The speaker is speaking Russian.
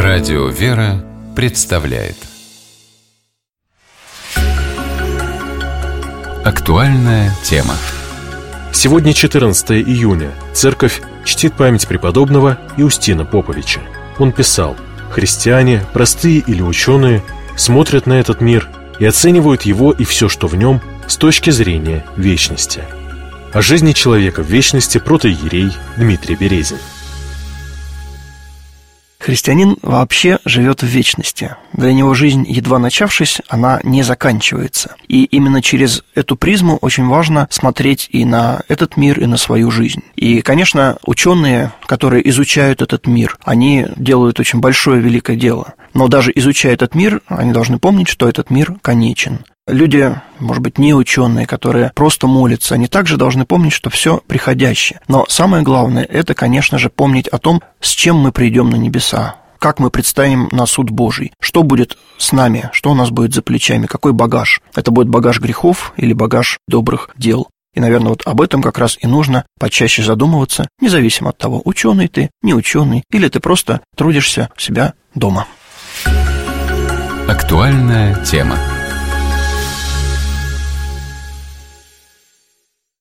Радио «Вера» представляет актуальная тема. Сегодня 14 июня. Церковь чтит память преподобного Иустина Поповича. Он писал: «Христиане, простые или ученые, смотрят на этот мир и оценивают его и все, что в нем, с точки зрения вечности». О жизни человека в вечности протоиерей Дмитрий Березин. Христианин вообще живет в вечности. Для него жизнь, едва начавшись, она не заканчивается. И именно через эту призму очень важно смотреть и на этот мир, и на свою жизнь. И, конечно, ученые, которые изучают этот мир, они делают очень большое, великое дело. Но даже изучая этот мир, они должны помнить, что этот мир конечен. Люди, может быть, не ученые, которые просто молятся, они также должны помнить, что все приходящее. Но самое главное – это, конечно же, помнить о том, с чем мы придем на небеса, как мы предстанем на суд Божий, что будет с нами, что у нас будет за плечами, какой багаж. Это будет багаж грехов или багаж добрых дел. И, наверное, вот об этом как раз и нужно почаще задумываться, независимо от того, ученый ты, не ученый, или ты просто трудишься у себя дома. Актуальная тема.